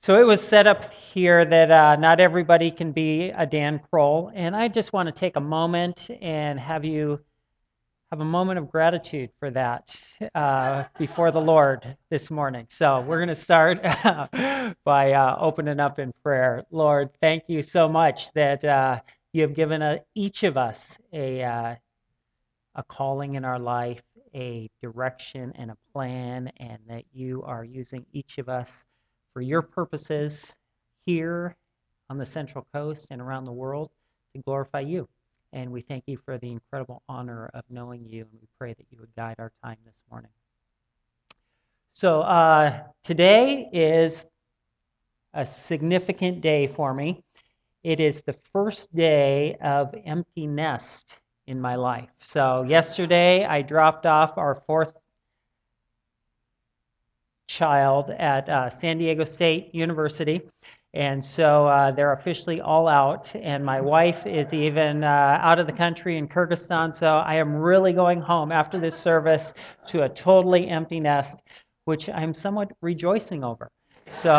So it was set up here that not everybody can be a Dan Kroll, and I just want to take a moment and have you have a moment of gratitude for that before the Lord this morning. So we're going to start by opening up in prayer. Lord, thank you so much that you have given each of us a calling in our life, a direction and a plan, and that you are using each of us for your purposes here on the Central Coast and around the world to glorify you. And we thank you for the incredible honor of knowing you, and we pray that you would guide our time this morning. So today is a significant day for me. It is the first day of empty nest in my life. So yesterday I dropped off our fourth child at San Diego State University. And so they're officially all out, and my wife is even out of the country in Kyrgyzstan. So I am really going home after this service to a totally empty nest, which I'm somewhat rejoicing over. So,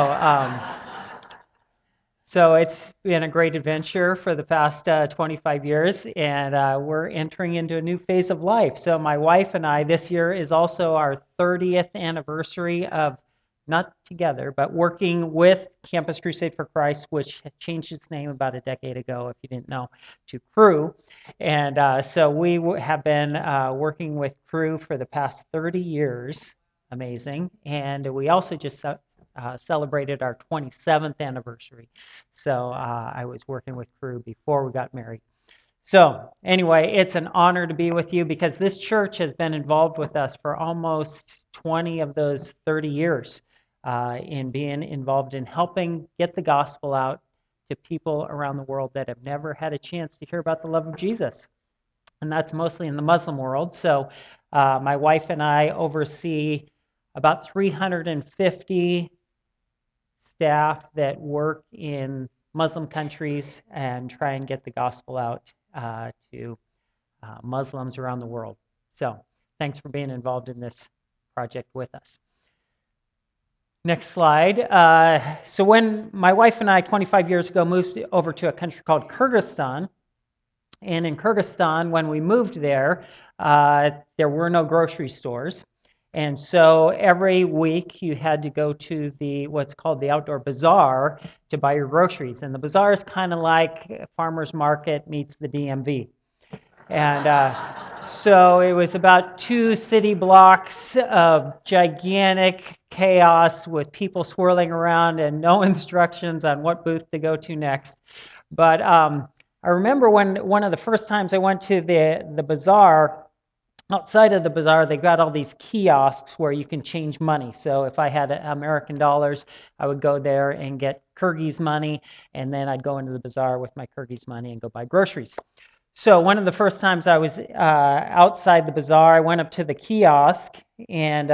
so it's been a great adventure for the past 25 years, and we're entering into a new phase of life. So my wife and I, this year is also our 30th anniversary of not together, but working with Campus Crusade for Christ, which had changed its name about a decade ago, if you didn't know, to Cru. And so we have been working with Cru for the past 30 years. Amazing. And we also just celebrated our 27th anniversary. So I was working with Cru before we got married. So anyway, it's an honor to be with you because this church has been involved with us for almost 20 of those 30 years in being involved in helping get the gospel out to people around the world that have never had a chance to hear about the love of Jesus. And that's mostly in the Muslim world. So my wife and I oversee about 350 staff that work in Muslim countries and try and get the gospel out to Muslims around the world. So thanks for being involved in this project with us. Next slide. So when my wife and I, 25 years ago, moved over to a country called Kyrgyzstan, and in Kyrgyzstan, when we moved there were no grocery stores. And so every week you had to go to what's called the outdoor bazaar to buy your groceries. And the bazaar is kind of like farmer's market meets the DMV. And so it was about 2 city blocks of gigantic chaos with people swirling around and no instructions on what booth to go to next. But I remember when one of the first times I went to the bazaar, outside of the bazaar, they've got all these kiosks where you can change money. So if I had American dollars, I would go there and get Kyrgyz money, and then I'd go into the bazaar with my Kyrgyz money and go buy groceries. So one of the first times I was outside the bazaar, I went up to the kiosk, and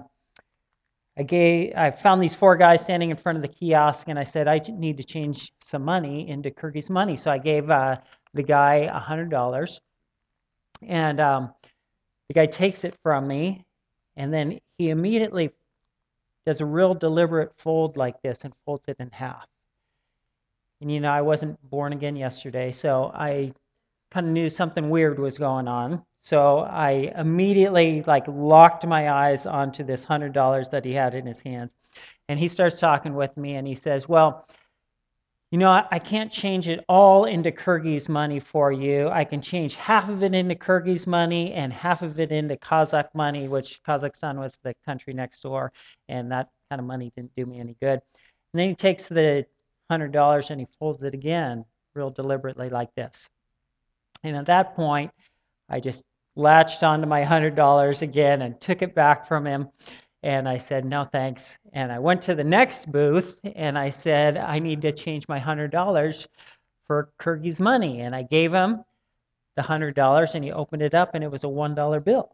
I found these 4 guys standing in front of the kiosk, and I said, I need to change some money into Kyrgyz money. So I gave the guy $100, and the guy takes it from me, and then he immediately does a real deliberate fold like this and folds it in half. And I wasn't born again yesterday, so I kind of knew something weird was going on. So I immediately locked my eyes onto this $100 that he had in his hands. And he starts talking with me, and he says, well, I can't change it all into Kyrgyz money for you. I can change half of it into Kyrgyz money and half of it into Kazakh money, which Kazakhstan was the country next door, and that kind of money didn't do me any good. And then he takes the $100 and he folds it again real deliberately like this. And at that point, I just latched onto my $100 again and took it back from him. And I said, no, thanks. And I went to the next booth, and I said, I need to change my $100 for Kyrgyz money. And I gave him the $100, and he opened it up, and it was a $1 bill.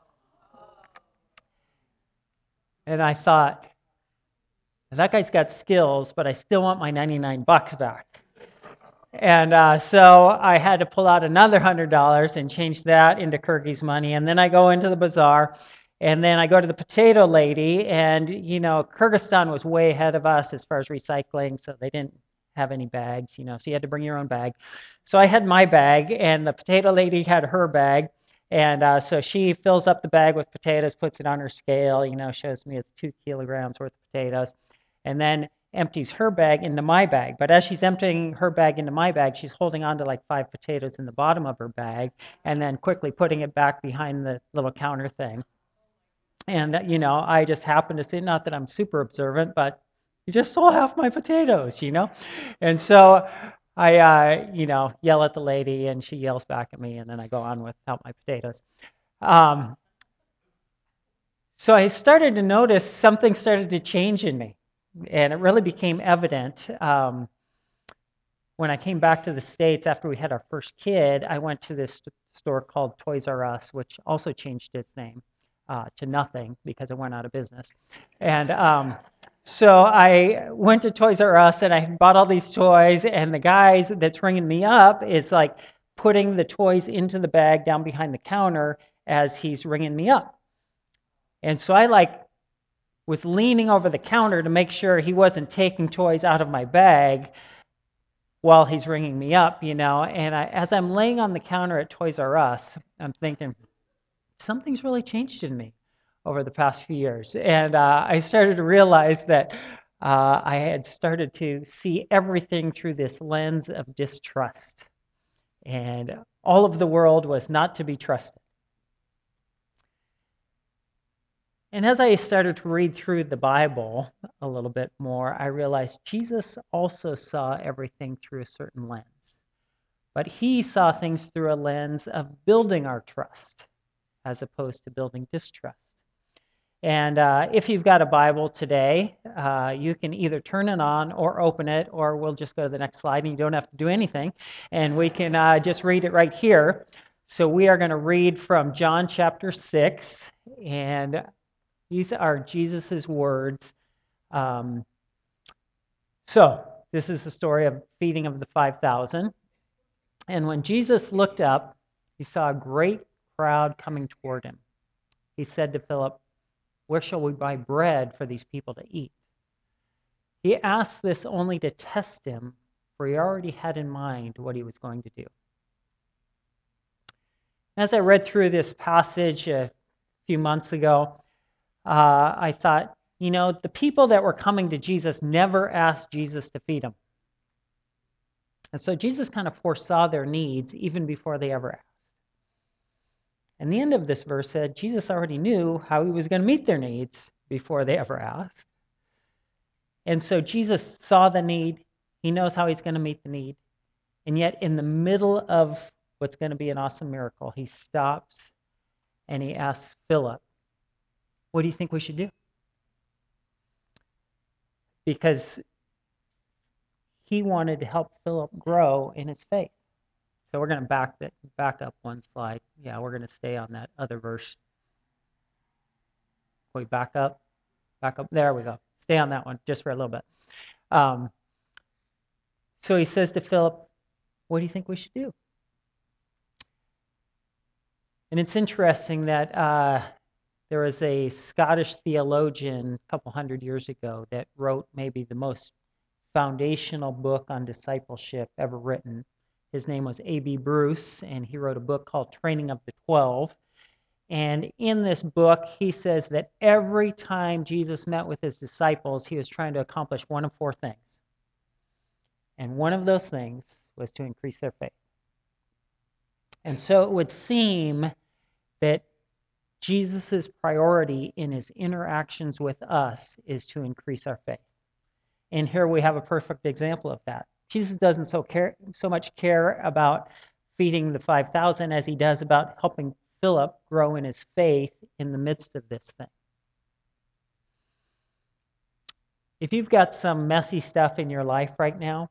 And I thought, that guy's got skills, but I still want my 99 bucks back. And so I had to pull out another $100 and change that into Kyrgyz money. And then I go into the bazaar, And then I go to the potato lady, and Kyrgyzstan was way ahead of us as far as recycling, so they didn't have any bags, so you had to bring your own bag. So I had my bag, and the potato lady had her bag, and so she fills up the bag with potatoes, puts it on her scale, shows me it's 2 kilograms worth of potatoes, and then empties her bag into my bag. But as she's emptying her bag into my bag, she's holding on to like 5 potatoes in the bottom of her bag, and then quickly putting it back behind the little counter thing. And, I just happen to say, not that I'm super observant, but you just stole half my potatoes. And so I, yell at the lady, and she yells back at me, and then I go on without my potatoes. Um, so I started to notice something started to change in me, and it really became evident. When I came back to the States after we had our first kid, I went to this store called Toys R Us, which also changed its name to nothing because it went out of business. And so I went to Toys R Us, and I bought all these toys, and the guy that's ringing me up is like putting the toys into the bag down behind the counter as he's ringing me up. And so I was leaning over the counter to make sure he wasn't taking toys out of my bag while he's ringing me up, and as I'm laying on the counter at Toys R Us, I'm thinking, something's really changed in me over the past few years. And I started to realize that I had started to see everything through this lens of distrust. And all of the world was not to be trusted. And as I started to read through the Bible a little bit more, I realized Jesus also saw everything through a certain lens. But he saw things through a lens of building our trust as opposed to building distrust. And if you've got a Bible today, you can either turn it on or open it, or we'll just go to the next slide, and you don't have to do anything. And we can just read it right here. So we are going to read from John chapter 6, and these are Jesus' words. So this is the story of feeding of the 5,000. And when Jesus looked up, he saw a great crowd coming toward him. He said to Philip, "Where shall we buy bread for these people to eat?" He asked this only to test him, for he already had in mind what he was going to do. As I read through this passage a few months ago, I thought, the people that were coming to Jesus never asked Jesus to feed them. And so Jesus kind of foresaw their needs even before they ever asked. And the end of this verse said Jesus already knew how he was going to meet their needs before they ever asked. And so Jesus saw the need. He knows how he's going to meet the need. And yet in the middle of what's going to be an awesome miracle, he stops and he asks Philip, "What do you think we should do?" Because he wanted to help Philip grow in his faith. So we're going to back up one slide. Yeah, we're going to stay on that other verse. We back up. There we go. Stay on that one just for a little bit. So he says to Philip, "What do you think we should do?" And it's interesting that there was a Scottish theologian a couple hundred years ago that wrote maybe the most foundational book on discipleship ever written. His name was A.B. Bruce, and he wrote a book called Training of the 12. And in this book, he says that every time Jesus met with his disciples, he was trying to accomplish one of 4 things. And one of those things was to increase their faith. And so it would seem that Jesus' priority in his interactions with us is to increase our faith. And here we have a perfect example of that. Jesus doesn't so much care about feeding the 5,000 as he does about helping Philip grow in his faith in the midst of this thing. If you've got some messy stuff in your life right now,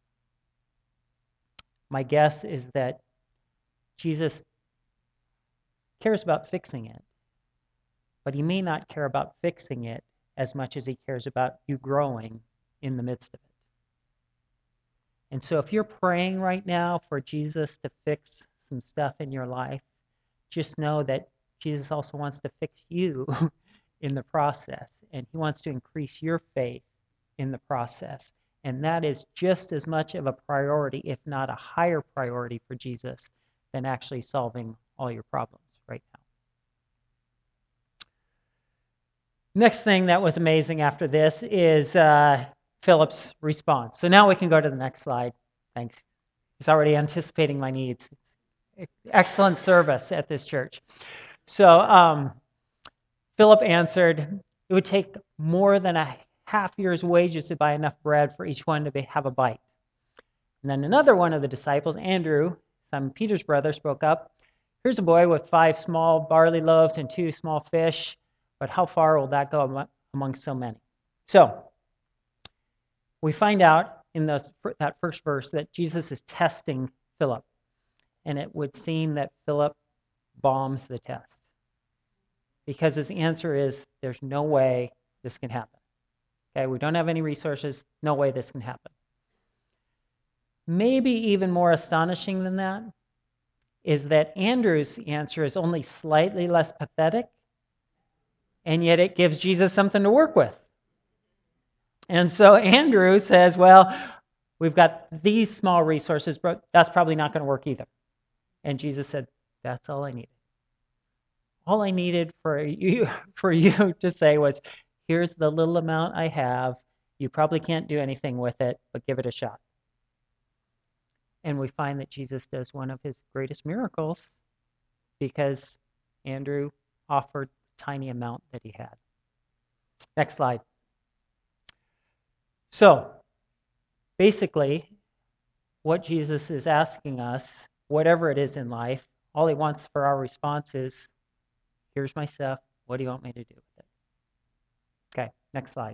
my guess is that Jesus cares about fixing it, but he may not care about fixing it as much as he cares about you growing in the midst of it. And so if you're praying right now for Jesus to fix some stuff in your life, just know that Jesus also wants to fix you in the process, and he wants to increase your faith in the process. And that is just as much of a priority, if not a higher priority for Jesus than actually solving all your problems right now. Next thing that was amazing after this is Philip's response. So now we can go to the next slide. Thanks. He's already anticipating my needs. Excellent service at this church. So Philip answered, it would take more than a half year's wages to buy enough bread for each one to have a bite. And then another one of the disciples, Andrew, Simon Peter's brother, spoke up. Here's a boy with 5 small barley loaves and 2 small fish, but how far will that go among so many? So we find out in that first verse that Jesus is testing Philip, and it would seem that Philip bombs the test because his answer is, there's no way this can happen. Okay, we don't have any resources, no way this can happen. Maybe even more astonishing than that is that Andrew's answer is only slightly less pathetic, and yet it gives Jesus something to work with. And so Andrew says, well, we've got these small resources, but that's probably not going to work either. And Jesus said, that's all I needed. All I needed for you to say was, here's the little amount I have. You probably can't do anything with it, but give it a shot. And we find that Jesus does one of his greatest miracles because Andrew offered the tiny amount that he had. Next slide. So, basically, what Jesus is asking us, whatever it is in life, all he wants for our response is, here's my stuff. What do you want me to do with it? Okay, next slide.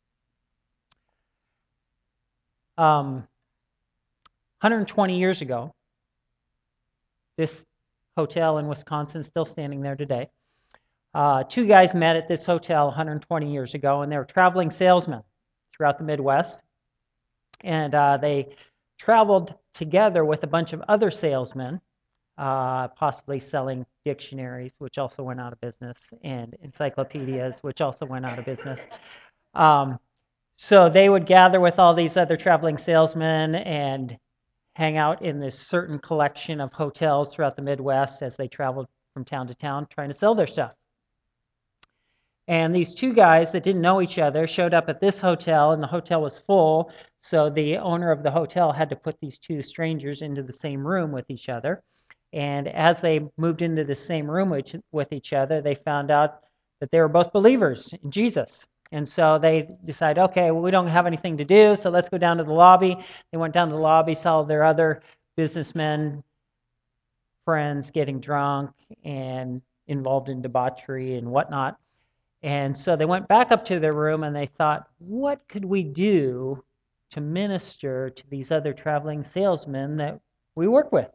120 years ago, this hotel in Wisconsin is still standing there today. 2 guys met at this hotel 120 years ago, and they were traveling salesmen throughout the Midwest. And they traveled together with a bunch of other salesmen, possibly selling dictionaries, which also went out of business, and encyclopedias, which also went out of business. So they would gather with all these other traveling salesmen and hang out in this certain collection of hotels throughout the Midwest as they traveled from town to town trying to sell their stuff. And these 2 guys that didn't know each other showed up at this hotel, and the hotel was full, so the owner of the hotel had to put these 2 strangers into the same room with each other. And as they moved into the same room with each other, they found out that they were both believers in Jesus. And so they decided, okay, well, we don't have anything to do, so let's go down to the lobby. They went down to the lobby, saw their other businessmen, friends getting drunk and involved in debauchery and whatnot. And so they went back up to their room and they thought, what could we do to minister to these other traveling salesmen that we work with?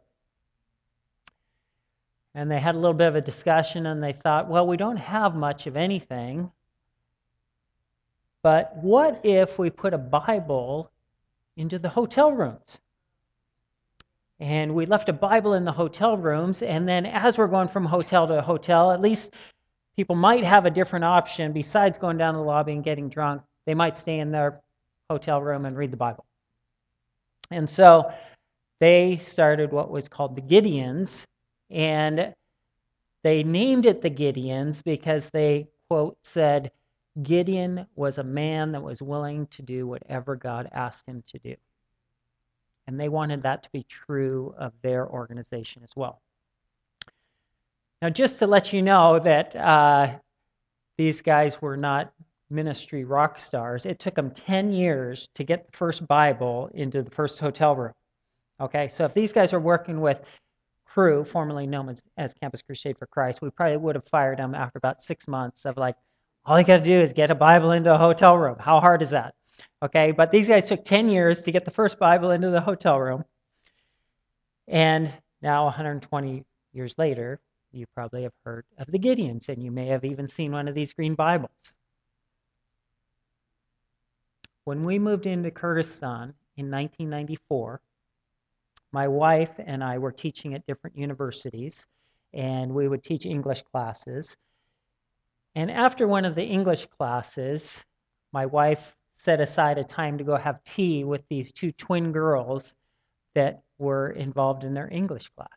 And they had a little bit of a discussion and they thought, well, we don't have much of anything, but what if we put a Bible into the hotel rooms? And we left a Bible in the hotel rooms, and then as we're going from hotel to hotel, at least people might have a different option besides going down to the lobby and getting drunk. They might stay in their hotel room and read the Bible. And so they started what was called the Gideons, and they named it the Gideons because they, quote, said, Gideon was a man that was willing to do whatever God asked him to do. And they wanted that to be true of their organization as well. Now, just to let you know that these guys were not ministry rock stars, it took them 10 years to get the first Bible into the first hotel room. Okay, so if these guys are working with Cru, formerly known as Campus Crusade for Christ, we probably would have fired them after about 6 months of like, all you got to do is get a Bible into a hotel room. How hard is that? Okay, but these guys took 10 years to get the first Bible into the hotel room. And now 120 years later, you probably have heard of the Gideons, and you may have even seen one of these green Bibles. When we moved into Kyrgyzstan in 1994, my wife and I were teaching at different universities, and we would teach English classes. And after one of the English classes, my wife set aside a time to go have tea with these two twin girls that were involved in their English class.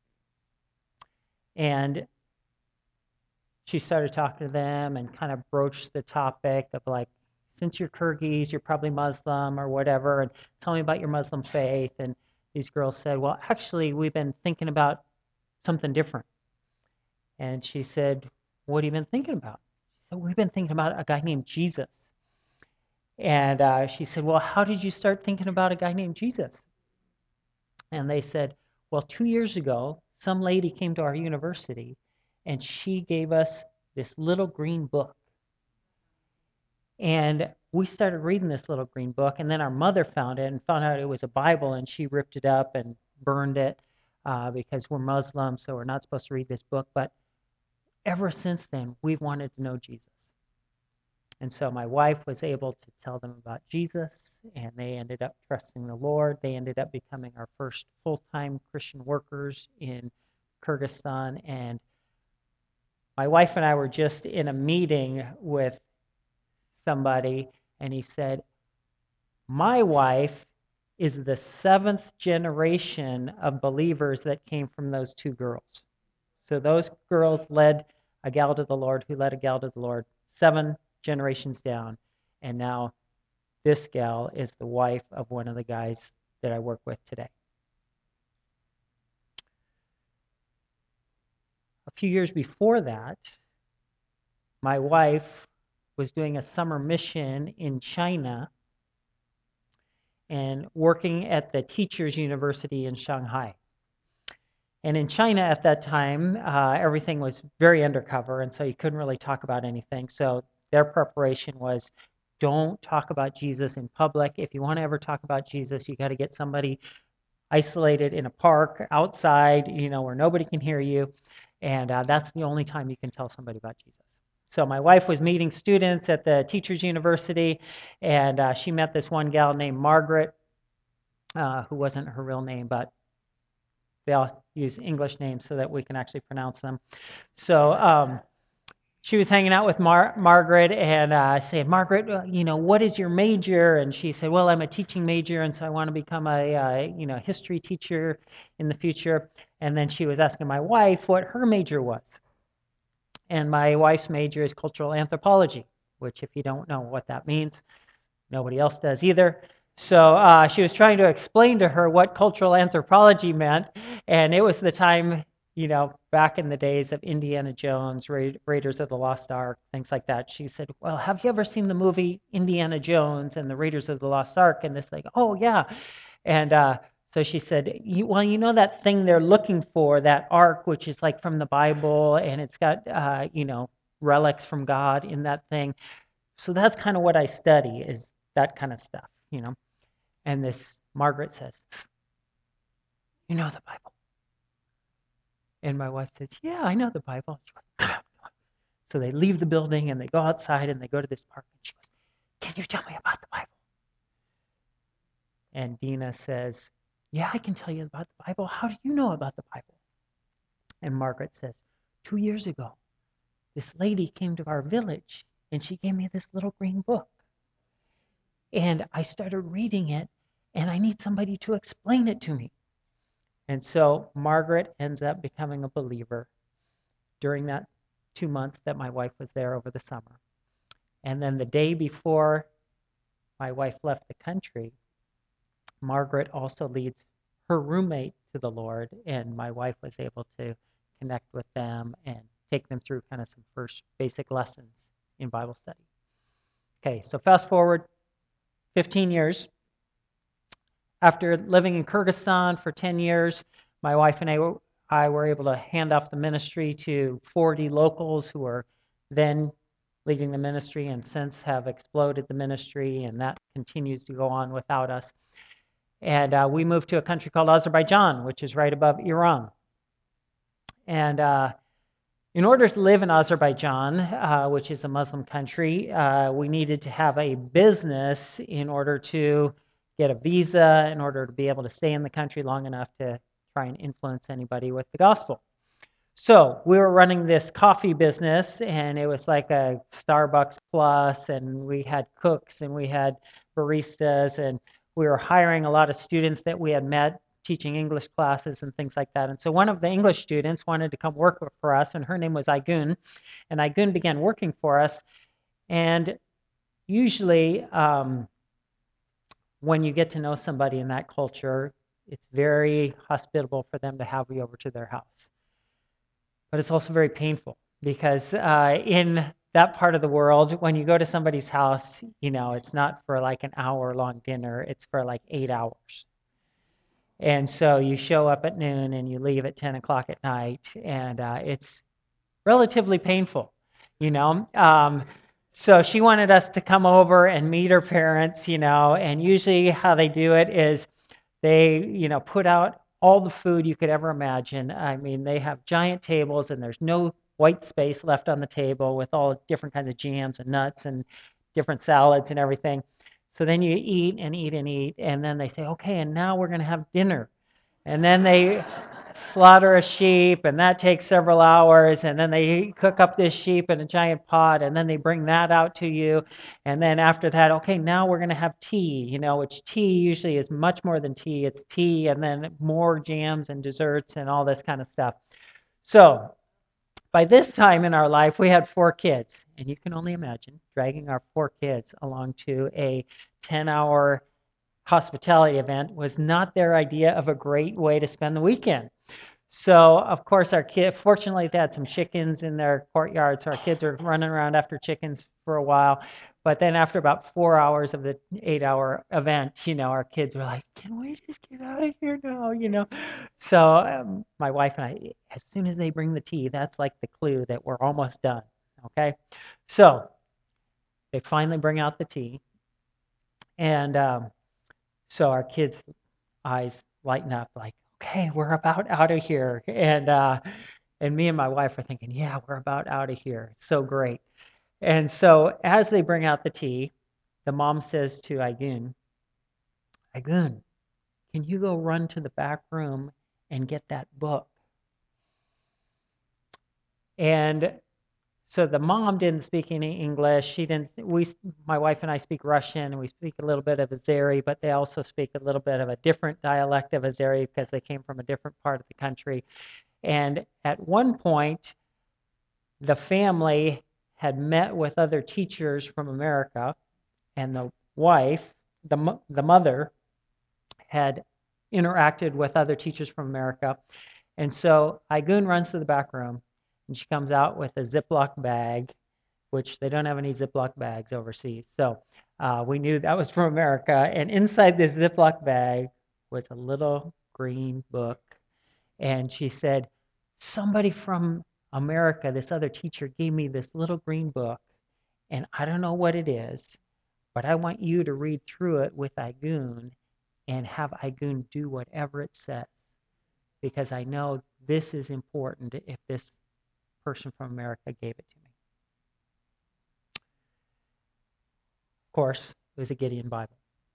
And she started talking to them and kind of broached the topic of like, since you're Kyrgyz, you're probably Muslim or whatever, and tell me about your Muslim faith. And these girls said, well, actually, we've been thinking about something different. And she said, what have you been thinking about? She said, we've been thinking about a guy named Jesus. And she said, well, how did you start thinking about a guy named Jesus? And they said, well, 2 years ago, some lady came to our university, and she gave us this little green book. And we started reading this little green book, and then our mother found it and found out it was a Bible, and she ripped it up and burned it because we're Muslim, so we're not supposed to read this book. But ever since then, we've wanted to know Jesus. And so my wife was able to tell them about Jesus, and they ended up trusting the Lord. They ended up becoming our first full-time Christian workers in Kyrgyzstan. And my wife and I were just in a meeting with somebody, and he said, my wife is the 7th generation of believers that came from those two girls. So those girls led a gal to the Lord who led a gal to the Lord 7 generations down, and now this gal is the wife of one of the guys that I work with today. A few years before that, my wife was doing a summer mission in China and working at the Teachers University in Shanghai. And in China at that time, everything was very undercover, and so you couldn't really talk about anything. So their preparation was, don't talk about Jesus in public. If you want to ever talk about Jesus, you got to get somebody isolated in a park outside, where nobody can hear you, and that's the only time you can tell somebody about Jesus. So my wife was meeting students at the Teachers University, and she met this one gal named Margaret, who wasn't her real name, but they all use English names so that we can actually pronounce them. So she was hanging out with Margaret, and I said, Margaret, what is your major? And she said, well, I'm a teaching major, and so I want to become a history teacher in the future. And then she was asking my wife what her major was. And my wife's major is cultural anthropology, which if you don't know what that means, nobody else does either. So she was trying to explain to her what cultural anthropology meant, and it was the time, back in the days of Indiana Jones, Raiders of the Lost Ark, things like that. She said, well, have you ever seen the movie Indiana Jones and the Raiders of the Lost Ark? And this like, oh, yeah. And so she said, well, that thing they're looking for, that ark, which is like from the Bible, and it's got, relics from God in that thing. So that's kind of what I study, is that kind of stuff, And this Margaret says, you know the Bible? And my wife says, yeah, I know the Bible. She goes, come on. So they leave the building, and they go outside, and they go to this park. And she goes, can you tell me about the Bible? And Dina says, yeah, I can tell you about the Bible. How do you know about the Bible? And Margaret says, 2 years ago, this lady came to our village, and she gave me this little green book. And I started reading it, and I need somebody to explain it to me. And so Margaret ends up becoming a believer during that 2 months that my wife was there over the summer. And then the day before my wife left the country, Margaret also leads her roommate to the Lord, and my wife was able to connect with them and take them through kind of some first basic lessons in Bible study. Okay, so fast forward 15 years. After living in Kyrgyzstan for 10 years, my wife and I were able to hand off the ministry to 40 locals who were then leading the ministry and since have exploded the ministry, and that continues to go on without us. And we moved to a country called Azerbaijan, which is right above Iran. And in order to live in Azerbaijan, which is a Muslim country, we needed to have a business in order to get a visa, in order to be able to stay in the country long enough to try and influence anybody with the gospel. So we were running this coffee business, and it was like a Starbucks Plus, and we had cooks and we had baristas, and we were hiring a lot of students that we had met teaching English classes and things like that. And so one of the English students wanted to come work for us, and her name was Igun, and Igun began working for us. And usually, when you get to know somebody in that culture, it's very hospitable for them to have you over to their house. But it's also very painful because in that part of the world, when you go to somebody's house, it's not for like an hour-long dinner, it's for like 8 hours. And so you show up at noon and you leave at 10 o'clock at night, and it's relatively painful, you know. So she wanted us to come over and meet her parents, and usually how they do it is they, put out all the food you could ever imagine. I mean, they have giant tables and there's no white space left on the table with all different kinds of jams and nuts and different salads and everything. So then you eat and eat and eat, and then they say, okay, and now we're going to have dinner. And then they slaughter a sheep, and that takes several hours, and then they cook up this sheep in a giant pot, and then they bring that out to you. And then after that, okay, now we're going to have tea, which tea usually is much more than tea. It's tea and then more jams and desserts and all this kind of stuff. So by this time in our life, we had 4 kids, and you can only imagine dragging our 4 kids along to a 10-hour hospitality event was not their idea of a great way to spend the weekend. So, of course, our kid, fortunately, they had some chickens in their courtyard, so our kids are running around after chickens for a while. But then after about 4 hours of the 8-hour event, our kids were like, can we just get out of here now? So my wife and I, as soon as they bring the tea, that's like the clue that we're almost done, okay? So they finally bring out the tea, and so our kids' eyes lighten up like, okay, we're about out of here. And me and my wife are thinking, yeah, we're about out of here. It's so great. And so as they bring out the tea, the mom says to Igun, Igun, can you go run to the back room and get that book? And so the mom didn't speak any English. She didn't. My wife and I speak Russian, and we speak a little bit of Azeri, but they also speak a little bit of a different dialect of Azeri because they came from a different part of the country. And at one point, the family had met with other teachers from America, and the wife, the mother, had interacted with other teachers from America. And so Igun runs to the back room, and she comes out with a Ziploc bag, which they don't have any Ziploc bags overseas. So we knew that was from America. And inside this Ziploc bag was a little green book. And she said, somebody from America, this other teacher, gave me this little green book, and I don't know what it is, but I want you to read through it with Igun and have Igun do whatever it says, because I know this is important if this person from America gave it to me. Of course, it was a Gideon Bible.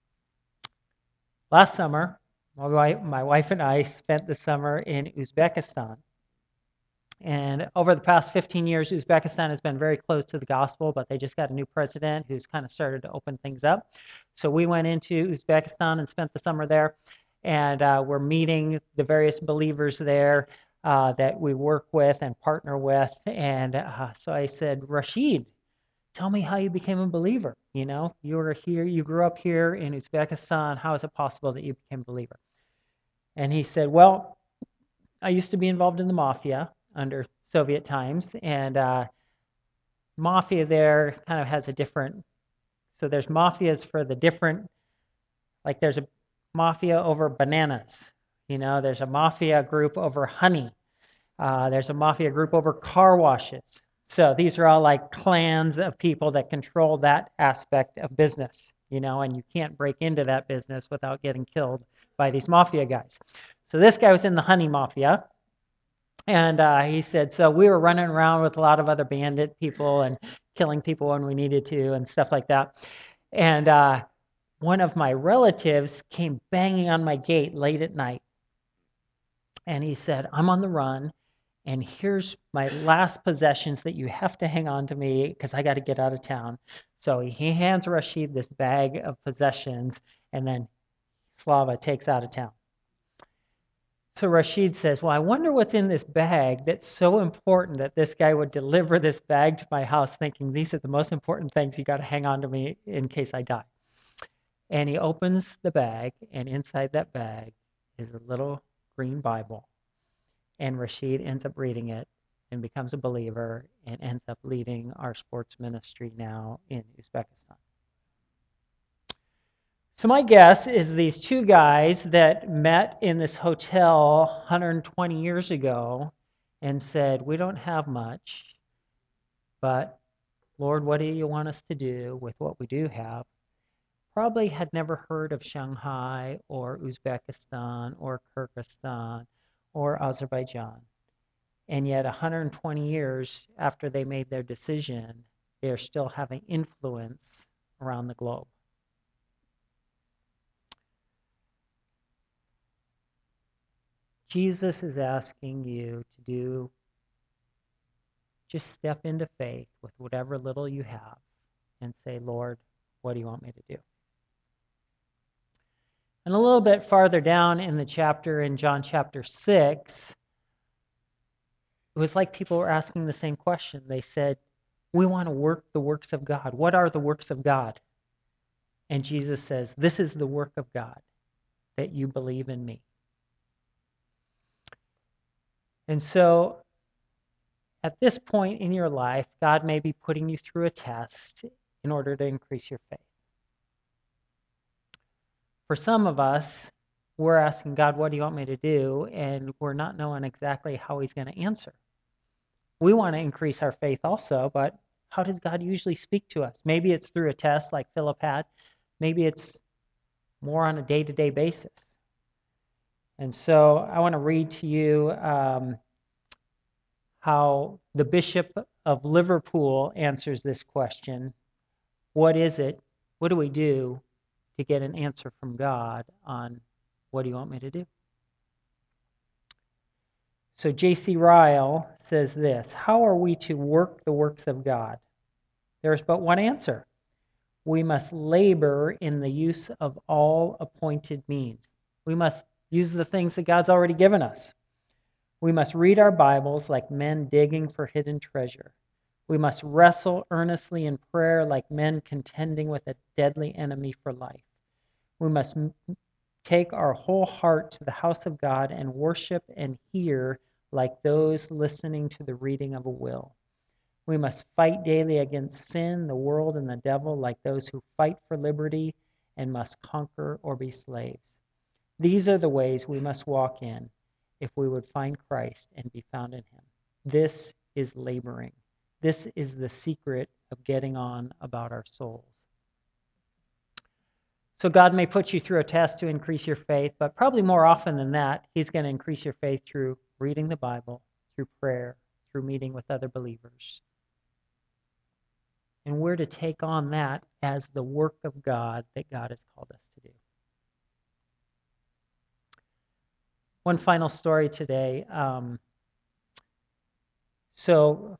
Last summer, my wife and I spent the summer in Uzbekistan. And over the past 15 years, Uzbekistan has been very close to the gospel, but they just got a new president who's kind of started to open things up. So we went into Uzbekistan and spent the summer there, and we're meeting the various believers there that we work with and partner with. And so I said, Rashid, tell me how you became a believer. You were here, you grew up here in Uzbekistan. How is it possible that you became a believer? And he said, well, I used to be involved in the mafia under Soviet times, and mafia there kind of has a different, so there's mafias for the different, like there's a mafia over bananas, there's a mafia group over honey, there's a mafia group over car washes. So these are all like clans of people that control that aspect of business, and you can't break into that business without getting killed by these mafia guys. So this guy was in the honey mafia. And he said, so we were running around with a lot of other bandit people and killing people when we needed to and stuff like that. And one of my relatives came banging on my gate late at night. And he said, I'm on the run, and here's my last possessions that you have to hang on to me because I got to get out of town. So he hands Rashid this bag of possessions, and then Slava takes out of town. So Rashid says, well, I wonder what's in this bag that's so important that this guy would deliver this bag to my house thinking these are the most important things you got to hang on to me in case I die. And he opens the bag, and inside that bag is a little green Bible. And Rashid ends up reading it and becomes a believer and ends up leading our sports ministry now in Uzbekistan. So my guess is these two guys that met in this hotel 120 years ago and said, we don't have much, but Lord, what do you want us to do with what we do have? Probably had never heard of Shanghai or Uzbekistan or Kyrgyzstan or Azerbaijan. And yet 120 years after they made their decision, they are still having influence around the globe. Jesus is asking you to just step into faith with whatever little you have and say, Lord, what do you want me to do? And a little bit farther down in the chapter, in John chapter 6, it was like people were asking the same question. They said, we want to work the works of God. What are the works of God? And Jesus says, this is the work of God, that you believe in me. And so at this point in your life, God may be putting you through a test in order to increase your faith. For some of us, we're asking God, what do you want me to do? And we're not knowing exactly how he's going to answer. We want to increase our faith also, but how does God usually speak to us? Maybe it's through a test like Philip had. Maybe it's more on a day-to-day basis. And so I want to read to you how the Bishop of Liverpool answers this question. What is it? What do we do to get an answer from God on what do you want me to do? So J.C. Ryle says this, how are we to work the works of God? There is but one answer. We must labor in the use of all appointed means. We must use the things that God's already given us. We must read our Bibles like men digging for hidden treasure. We must wrestle earnestly in prayer like men contending with a deadly enemy for life. We must take our whole heart to the house of God and worship and hear like those listening to the reading of a will. We must fight daily against sin, the world, and the devil like those who fight for liberty and must conquer or be slaves. These are the ways we must walk in if we would find Christ and be found in him. This is laboring. This is the secret of getting on about our souls. So God may put you through a test to increase your faith, but probably more often than that, he's going to increase your faith through reading the Bible, through prayer, through meeting with other believers. And we're to take on that as the work of God that God has called us to do. One final story today. So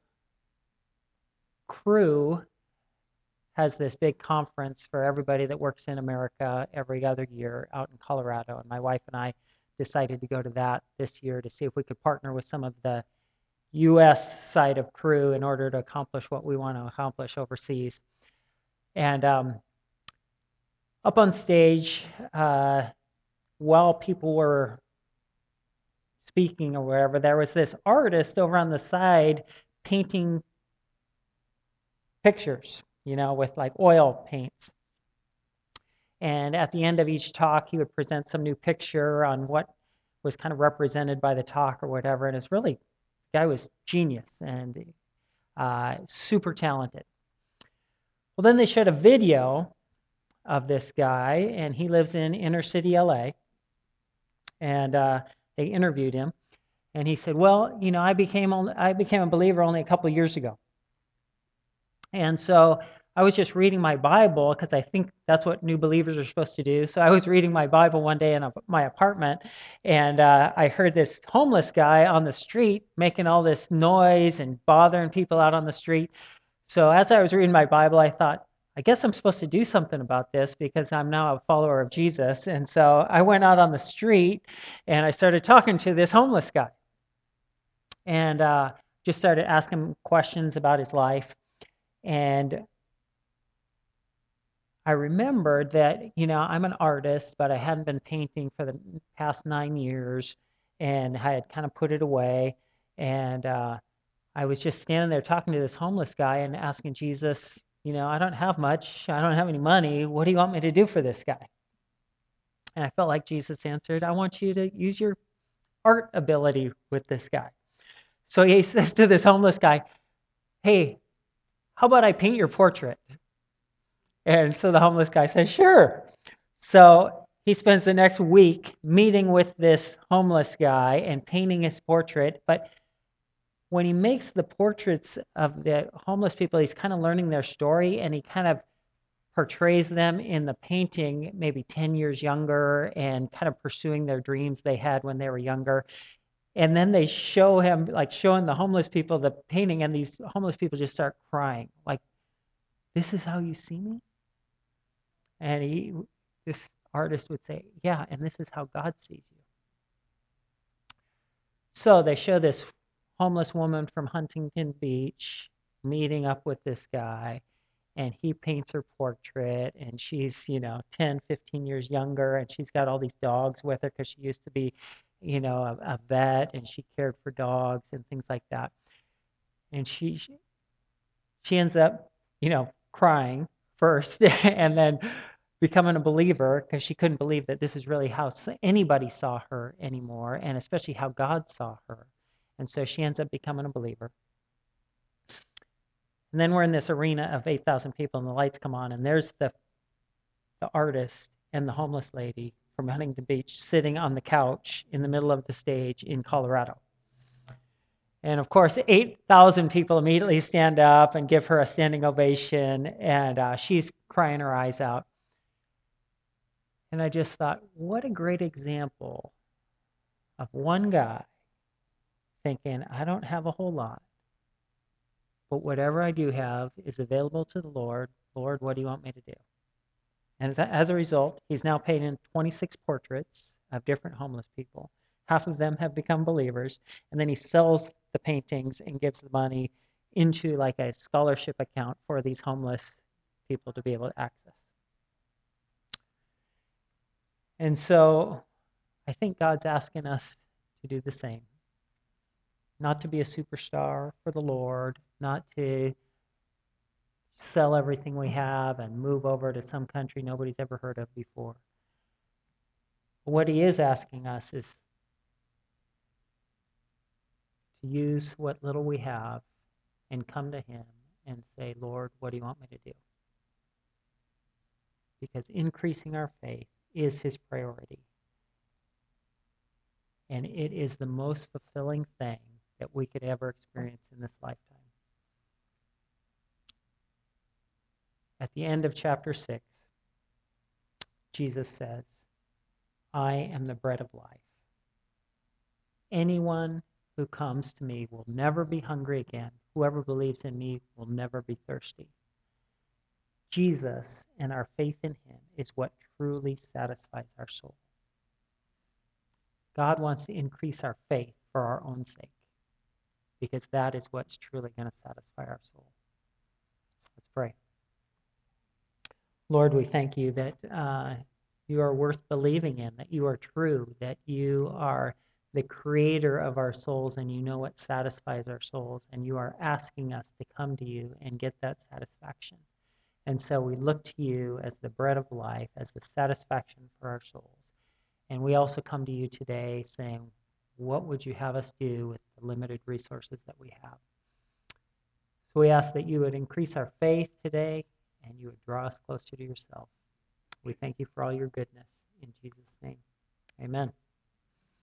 Cru has this big conference for everybody that works in America every other year out in Colorado. And my wife and I decided to go to that this year to see if we could partner with some of the U.S. side of Cru in order to accomplish what we want to accomplish overseas. And up on stage, while people were speaking or whatever, there was this artist over on the side painting pictures, with like oil paints. And at the end of each talk, he would present some new picture on what was kind of represented by the talk or whatever. And it's really, the guy was genius and super talented. Well, then they showed a video of this guy, and he lives in inner city LA. And they interviewed him, and he said, "Well, I became a believer only a couple of years ago, and so I was just reading my Bible because I think that's what new believers are supposed to do. So I was reading my Bible one day in my apartment, and I heard this homeless guy on the street making all this noise and bothering people out on the street. So as I was reading my Bible, I thought, I guess I'm supposed to do something about this because I'm now a follower of Jesus. And so I went out on the street and I started talking to this homeless guy and just started asking him questions about his life. And I remembered that, I'm an artist, but I hadn't been painting for the past 9 years, and I had kind of put it away. And I was just standing there talking to this homeless guy and asking Jesus, I don't have much. I don't have any money. What do you want me to do for this guy? And I felt like Jesus answered, I want you to use your art ability with this guy. So he says to this homeless guy, hey, how about I paint your portrait? And so the homeless guy says, sure. So he spends the next week meeting with this homeless guy and painting his portrait. But when he makes the portraits of the homeless people, he's kind of learning their story, and he kind of portrays them in the painting maybe 10 years younger and kind of pursuing their dreams they had when they were younger. And then they show him, like showing the homeless people the painting, and these homeless people just start crying, like, this is how you see me? And this artist would say, yeah, and this is how God sees you. So they show this homeless woman from Huntington Beach meeting up with this guy, and he paints her portrait, and she's, 10, 15 years younger, and she's got all these dogs with her because she used to be, a vet, and she cared for dogs and things like that. And she ends up, crying first, and then becoming a believer because she couldn't believe that this is really how anybody saw her anymore, and especially how God saw her. And so she ends up becoming a believer. And then we're in this arena of 8,000 people, and the lights come on, and there's the artist and the homeless lady from Huntington Beach sitting on the couch in the middle of the stage in Colorado. And of course, 8,000 people immediately stand up and give her a standing ovation, and she's crying her eyes out. And I just thought, what a great example of one guy thinking, I don't have a whole lot, but whatever I do have is available to the Lord. Lord, what do you want me to do? And as a result, he's now painted 26 portraits of different homeless people. Half of them have become believers, and then he sells the paintings and gives the money into like a scholarship account for these homeless people to be able to access. And so I think God's asking us to do the same. Not to be a superstar for the Lord, not to sell everything we have and move over to some country nobody's ever heard of before. But what he is asking us is to use what little we have and come to him and say, Lord, what do you want me to do? Because increasing our faith is his priority. And it is the most fulfilling thing that we could ever experience in this lifetime. At the end of chapter 6, Jesus says, I am the bread of life. Anyone who comes to me will never be hungry again. Whoever believes in me will never be thirsty. Jesus and our faith in him is what truly satisfies our soul. God wants to increase our faith for our own sake, because that is what's truly going to satisfy our soul. Let's pray. Lord, we thank you that you are worth believing in, that you are true, that you are the creator of our souls, and you know what satisfies our souls, and you are asking us to come to you and get that satisfaction. And so we look to you as the bread of life, as the satisfaction for our souls. And we also come to you today saying, what would you have us do with the limited resources that we have? So we ask that you would increase our faith today, and you would draw us closer to yourself. We thank you for all your goodness. In Jesus' name, amen.